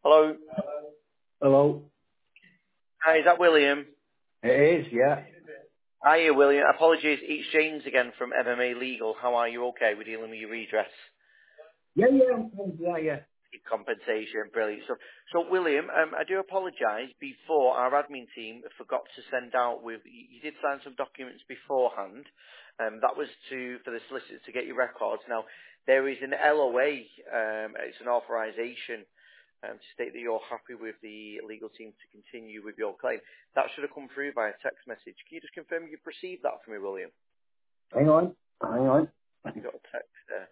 Hello. Hello. Hi, is that William? It is, yeah. Hiya, William. Apologies, it's James again from MMA Legal. How are you? Okay, we're dealing with your redress, I'm fine, yeah. your compensation, brilliant stuff. So, William, I do apologise. Before, our admin team forgot to send out you did sign some documents beforehand. That was for the solicitors to get your records. Now, there is an LOA, it's an authorisation to state that you're happy with the legal team to continue with your claim. That should have come through by a text message. Can you just confirm you've received that for me, William? Hang on. You got a text there.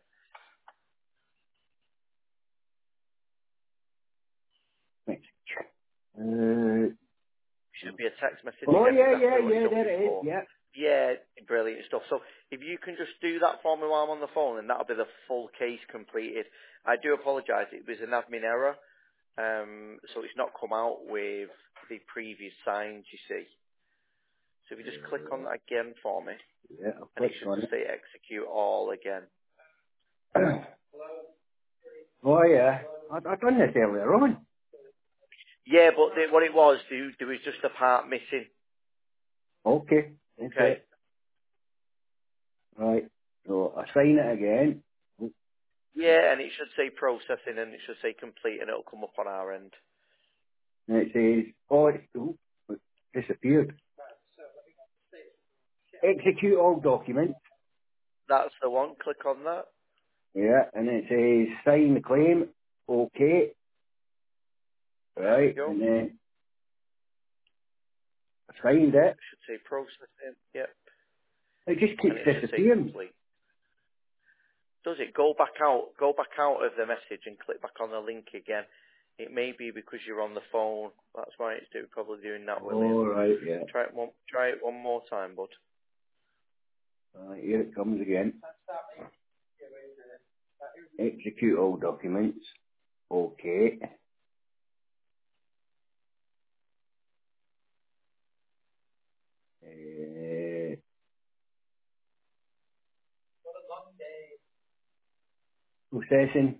Uh, Should be a text message oh, again, exactly what yeah, you've done there it is, before. yeah. Yeah, brilliant stuff. So if you can just do that for me while I'm on the phone, and that'll be the full case completed. I do apologise, it was an admin error, so it's not come out with the previous signs, you see. So if you just click on that again for me, Yeah, I'll and it click should on just say execute all again. it. Oh, yeah. I've done this earlier on. Yeah, but what it was, there was just a part missing. Okay, that's Okay. it. Right. So, I sign it again. Yeah, and it should say processing, and it should say complete, and it'll come up on our end. And it says, it disappeared. Execute all documents. That's the one. Click on that. Yeah, and it says sign the claim. Okay. There we Right, go. and then I signed it. Should say processing. Yep. It just And keeps it should say disappearing. complete. Does it? Go back out. Go back out of the message and click back on the link again. It may be because you're on the phone. That's why it's probably doing that, William. All right, yeah. Try it one more time, bud. Here it comes again. Execute all documents. Okay. Uh, processing.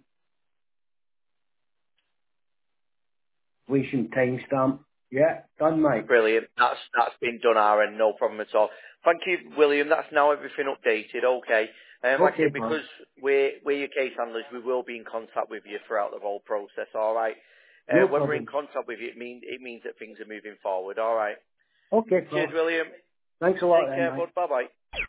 Completion timestamp. Yeah, done, mate. Brilliant. That's been done, Aaron. No problem at all. Thank you, William. That's now everything updated. Okay. Like I Okay, said, pal. because we're your case handlers, we will be in contact with you throughout the whole process. All right. No When we're in problem. contact with you, it means that things are moving forward. All right. Okay, Cheers, pal. William. Thanks a lot Take then, care, mate. bud. Bye bye.